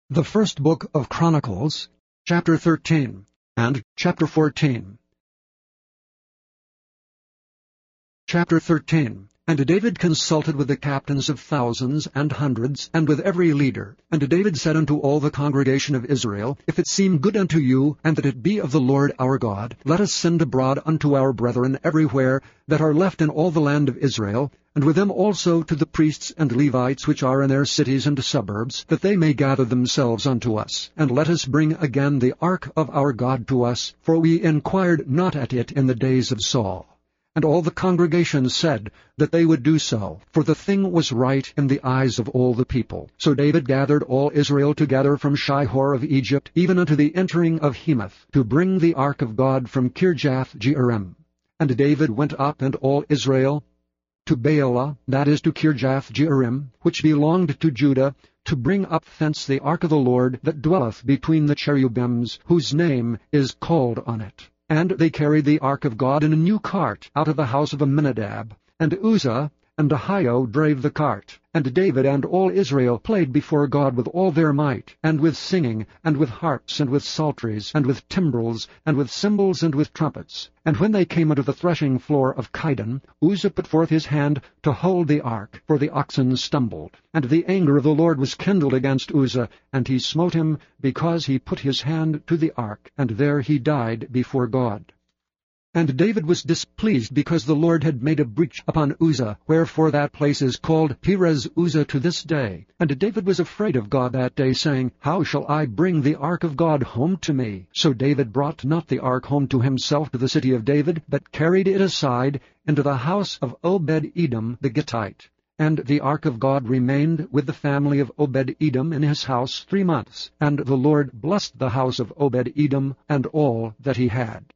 The first book of Chronicles, chapter 13, and chapter 14. Chapter 13. And David consulted with the captains of thousands and hundreds, and with every leader. And David said unto all the congregation of Israel, If it seem good unto you, and that it be of the Lord our God, let us send abroad unto our brethren everywhere that are left in all the land of Israel, and with them also to the priests and Levites which are in their cities and suburbs, that they may gather themselves unto us. And let us bring again the ark of our God to us, for we inquired not at it in the days of Saul. And all the congregation said that they would do so, for the thing was right in the eyes of all the people. So David gathered all Israel together from Shihor of Egypt, even unto the entering of Hemath, to bring the ark of God from Kirjath-jearim. And David went up, and all Israel, to Baalah, that is to Kirjath-jearim, which belonged to Judah, to bring up thence the ark of the Lord that dwelleth between the cherubims, whose name is called on it. And they carried the ark of God in a new cart out of the house of Amminadab. And Uzzah and Ahio drave the cart. And David and all Israel played before God with all their might, and with singing, and with harps, and with psalteries, and with timbrels, and with cymbals, and with trumpets. And when they came unto the threshing floor of Chidon, Uzzah put forth his hand to hold the ark, for the oxen stumbled. And the anger of the Lord was kindled against Uzzah, and he smote him, because he put his hand to the ark, and there he died before God. And David was displeased, because the Lord had made a breach upon Uzzah, wherefore that place is called Perez-Uzzah to this day. And David was afraid of God that day, saying, How shall I bring the ark of God home to me? So David brought not the ark home to himself to the city of David, but carried it aside into the house of Obed-Edom the Gittite. And the ark of God remained with the family of Obed-Edom in his house 3 months. And the Lord blessed the house of Obed-Edom and all that he had.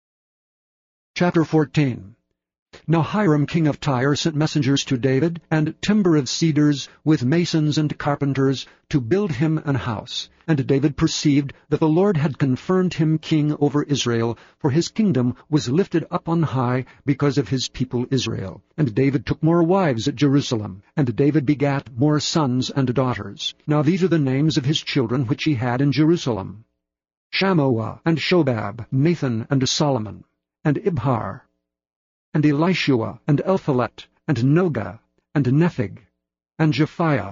Chapter 14. Now Hiram king of Tyre sent messengers to David, and timber of cedars, with masons and carpenters, to build him an house. And David perceived that the Lord had confirmed him king over Israel, for his kingdom was lifted up on high because of his people Israel. And David took more wives at Jerusalem, and David begat more sons and daughters. Now these are the names of his children which he had in Jerusalem: Shammua, and Shobab, Nathan, and Solomon, and Ibhar, and Elishua, and Elphalet, and Noga, and Nepheg, and Japhiah,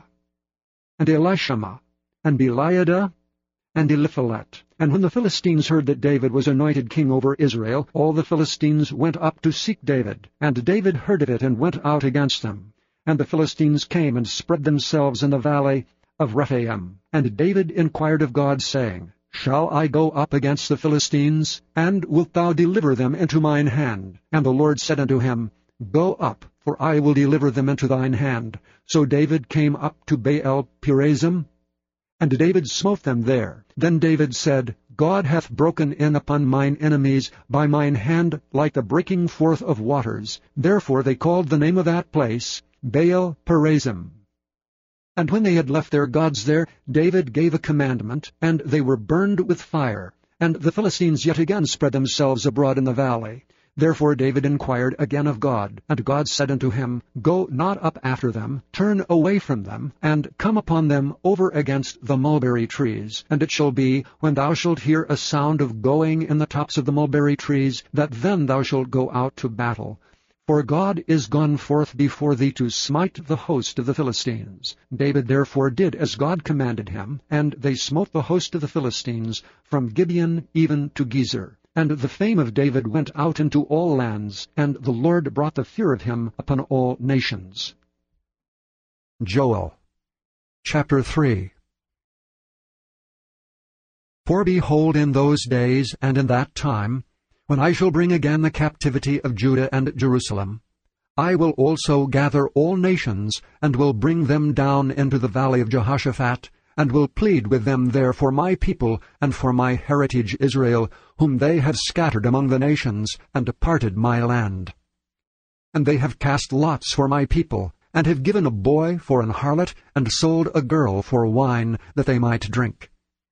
and Elishama, and Beliada, and Eliphalet. And when the Philistines heard that David was anointed king over Israel, all the Philistines went up to seek David. And David heard of it, and went out against them. And the Philistines came and spread themselves in the valley of Rephaim. And David inquired of God, saying, Shall I go up against the Philistines? And wilt thou deliver them into mine hand? And the Lord said unto him, Go up, for I will deliver them into thine hand. So David came up to Baal-perazim, and David smote them there. Then David said, God hath broken in upon mine enemies by mine hand like the breaking forth of waters. Therefore they called the name of that place Baal-perazim. And when they had left their gods there, David gave a commandment, and they were burned with fire. And the Philistines yet again spread themselves abroad in the valley. Therefore David inquired again of God. And God said unto him, Go not up after them, turn away from them, and come upon them over against the mulberry trees. And it shall be, when thou shalt hear a sound of going in the tops of the mulberry trees, that then thou shalt go out to battle. For God is gone forth before thee to smite the host of the Philistines. David therefore did as God commanded him, and they smote the host of the Philistines from Gibeon even to Gezer. And the fame of David went out into all lands, and the Lord brought the fear of him upon all nations. Joel chapter 3. For behold, in those days and in that time, when I shall bring again the captivity of Judah and Jerusalem, I will also gather all nations, and will bring them down into the valley of Jehoshaphat, and will plead with them there for my people and for my heritage Israel, whom they have scattered among the nations, and departed my land. And they have cast lots for my people, and have given a boy for an harlot, and sold a girl for wine, that they might drink.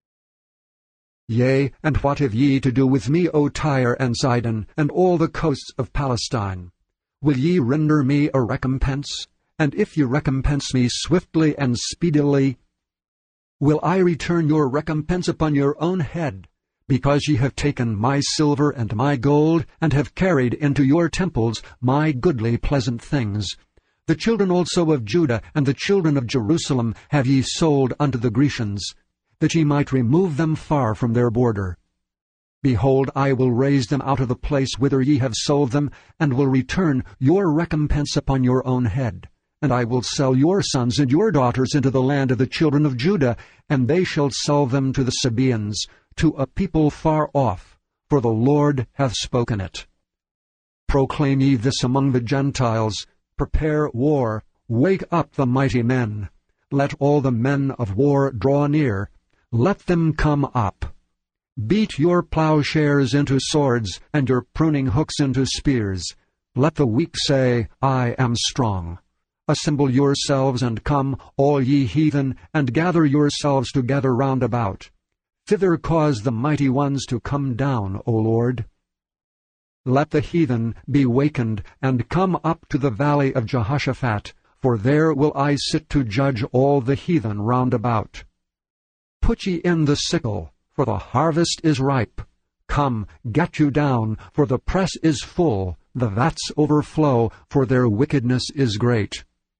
Yea, and what have ye to do with me, O Tyre and Sidon, and all the coasts of Palestine? Will ye render me a recompense? And if ye recompense me swiftly and speedily, will I return your recompense upon your own head, because ye have taken my silver and my gold, and have carried into your temples my goodly pleasant things. The children also of Judah and the children of Jerusalem have ye sold unto the Grecians, that ye might remove them far from their border. Behold, I will raise them out of the place whither ye have sold them, and will return your recompense upon your own head. And I will sell your sons and your daughters into the land of the children of Judah, and they shall sell them to the Sabaeans, to a people far off, for the Lord hath spoken it. Proclaim ye this among the Gentiles, prepare war, wake up the mighty men. Let all the men of war draw near, let them come up. Beat your plowshares into swords, and your pruning hooks into spears. Let the weak say, I am strong. Assemble yourselves, and come, all ye heathen, and gather yourselves together round about. Thither cause the mighty ones to come down, O Lord. Let the heathen be wakened, and come up to the valley of Jehoshaphat, for there will I sit to judge all the heathen round about. Put ye in the sickle, for the harvest is ripe. Come, get you down, for the press is full, the vats overflow, for their wickedness is great.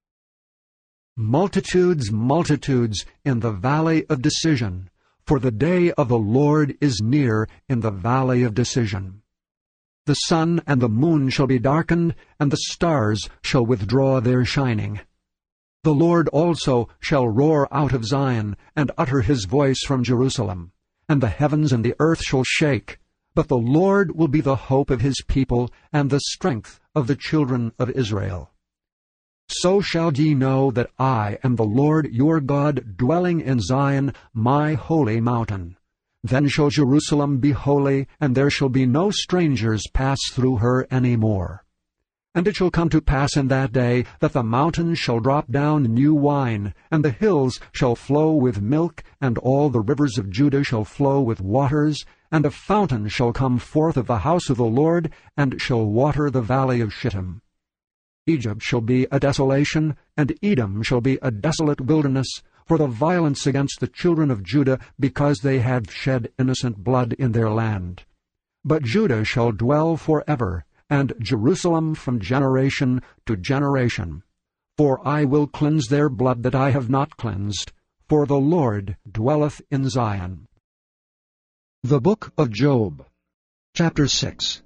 Multitudes, multitudes, in the valley of decision, for the day of the Lord is near in the valley of decision. The sun and the moon shall be darkened, and the stars shall withdraw their shining. The Lord also shall roar out of Zion, and utter his voice from Jerusalem. And the heavens and the earth shall shake, but the Lord will be the hope of his people, and the strength of the children of Israel. So shall ye know that I am the Lord your God, dwelling in Zion, my holy mountain. Then shall Jerusalem be holy, and there shall be no strangers pass through her any more. And it shall come to pass in that day that the mountains shall drop down new wine, and the hills shall flow with milk, and all the rivers of Judah shall flow with waters, and a fountain shall come forth of the house of the Lord, and shall water the valley of Shittim. Egypt shall be a desolation, and Edom shall be a desolate wilderness, for the violence against the children of Judah, because they have shed innocent blood in their land. But Judah shall dwell forever, and Jerusalem from generation to generation. For I will cleanse their blood that I have not cleansed, for the Lord dwelleth in Zion. The Book of Job, Chapter 6.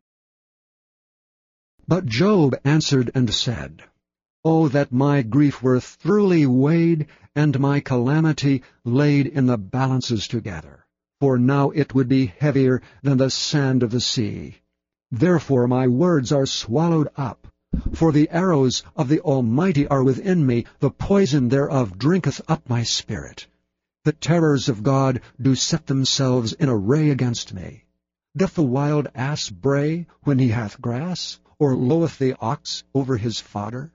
But Job answered and said, O that my grief were thoroughly weighed, and my calamity laid in the balances together, for now it would be heavier than the sand of the sea. Therefore my words are swallowed up, for the arrows of the Almighty are within me, the poison thereof drinketh up my spirit. The terrors of God do set themselves in array against me. Doth the wild ass bray when he hath grass, or loweth the ox over his fodder?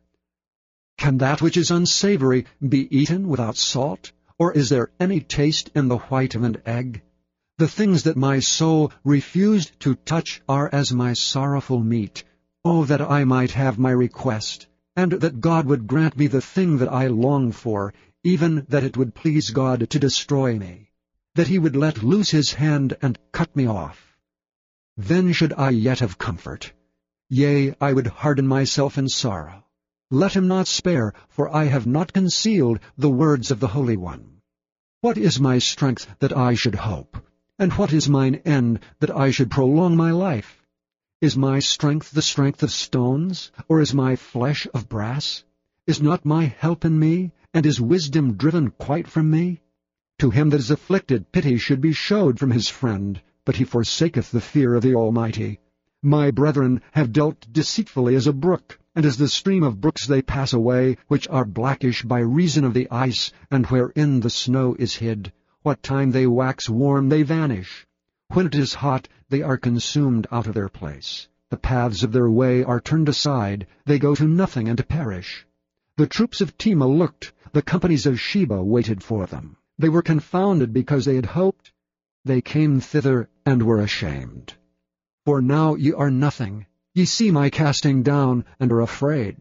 Can that which is unsavory be eaten without salt, or is there any taste in the white of an egg? The things that my soul refused to touch are as my sorrowful meat. Oh, that I might have my request, and that God would grant me the thing that I long for, even that it would please God to destroy me, that he would let loose his hand and cut me off. Then should I yet have comfort. Yea, I would harden myself in sorrow. Let him not spare, for I have not concealed the words of the Holy One. What is my strength that I should hope? And what is mine end that I should prolong my life? Is my strength the strength of stones, or is my flesh of brass? Is not my help in me, and is wisdom driven quite from me? To him that is afflicted pity should be showed from his friend, but he forsaketh the fear of the Almighty. My brethren have dealt deceitfully as a brook, and as the stream of brooks they pass away, which are blackish by reason of the ice, and wherein the snow is hid. What time they wax warm they vanish. When it is hot they are consumed out of their place. The paths of their way are turned aside, they go to nothing and perish. The troops of Tema looked, the companies of Sheba waited for them. They were confounded because they had hoped. They came thither and were ashamed. For now ye are nothing. Ye see my casting down, and are afraid.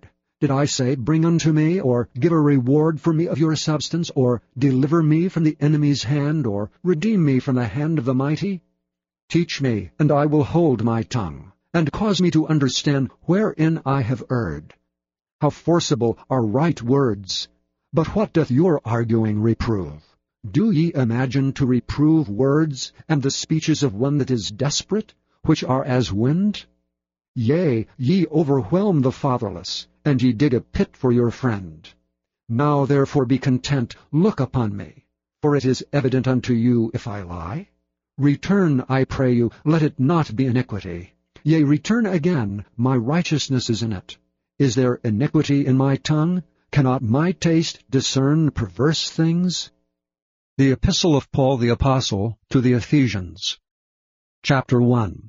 Did I say, Bring unto me, or give a reward for me of your substance, or deliver me from the enemy's hand, or redeem me from the hand of the mighty? Teach me, and I will hold my tongue, and cause me to understand wherein I have erred. How forcible are right words! But what doth your arguing reprove? Do ye imagine to reprove words, and the speeches of one that is desperate, which are as wind? Yea, ye overwhelm the fatherless, and ye dig a pit for your friend. Now therefore be content, look upon me, for it is evident unto you if I lie. Return, I pray you, let it not be iniquity. Yea, return again, my righteousness is in it. Is there iniquity in my tongue? Cannot my taste discern perverse things? The Epistle of Paul the Apostle to the Ephesians. Chapter 1.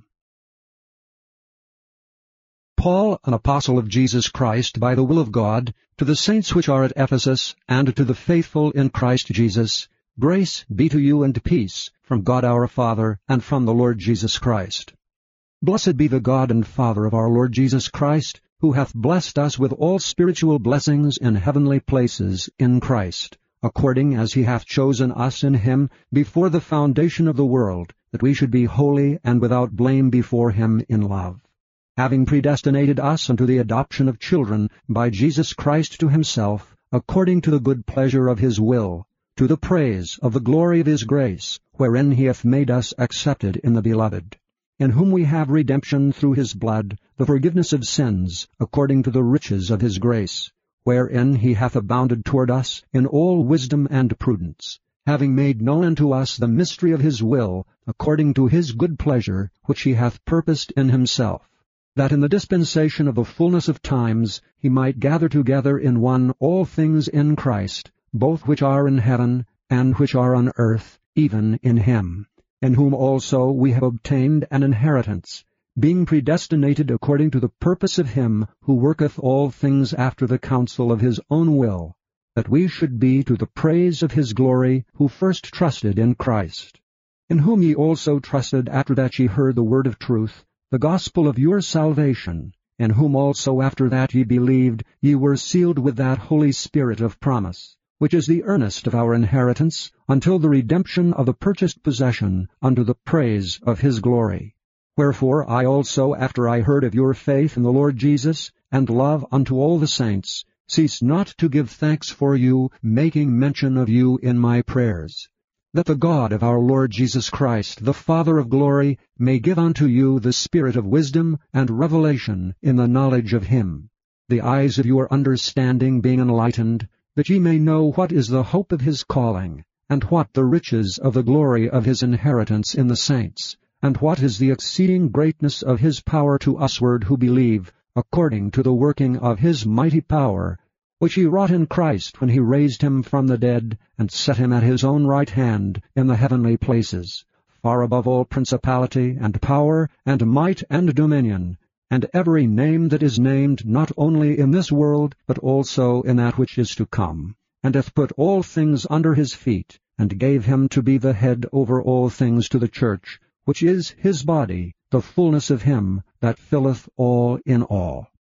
Paul, an apostle of Jesus Christ, by the will of God, to the saints which are at Ephesus, and to the faithful in Christ Jesus, grace be to you and peace from God our Father, and from the Lord Jesus Christ. Blessed be the God and Father of our Lord Jesus Christ, who hath blessed us with all spiritual blessings in heavenly places in Christ, according as he hath chosen us in him before the foundation of the world, that we should be holy and without blame before him in love, having predestinated us unto the adoption of children by Jesus Christ to himself, according to the good pleasure of his will, to the praise of the glory of his grace, wherein he hath made us accepted in the Beloved, in whom we have redemption through his blood, the forgiveness of sins, according to the riches of his grace, wherein he hath abounded toward us in all wisdom and prudence, having made known unto us the mystery of his will, according to his good pleasure, which he hath purposed in himself, that in the dispensation of the fullness of times he might gather together in one all things in Christ, both which are in heaven and which are on earth, even in him, in whom also we have obtained an inheritance, being predestinated according to the purpose of him who worketh all things after the counsel of his own will, that we should be to the praise of his glory, who first trusted in Christ, in whom ye also trusted after that ye heard the word of truth, the gospel of your salvation, in whom also after that ye believed, ye were sealed with that Holy Spirit of promise, which is the earnest of our inheritance, until the redemption of the purchased possession unto the praise of his glory. Wherefore I also, after I heard of your faith in the Lord Jesus, and love unto all the saints, cease not to give thanks for you, making mention of you in my prayers, that the God of our Lord Jesus Christ, the Father of glory, may give unto you the spirit of wisdom and revelation in the knowledge of him, the eyes of your understanding being enlightened, that ye may know what is the hope of his calling, and what the riches of the glory of his inheritance in the saints, and what is the exceeding greatness of his power to usward who believe, according to the working of his mighty power, which he wrought in Christ when he raised him from the dead, and set him at his own right hand in the heavenly places, far above all principality, and power, and might, and dominion, and every name that is named, not only in this world, but also in that which is to come, and hath put all things under his feet, and gave him to be the head over all things to the church, which is his body, the fullness of him that filleth all in all.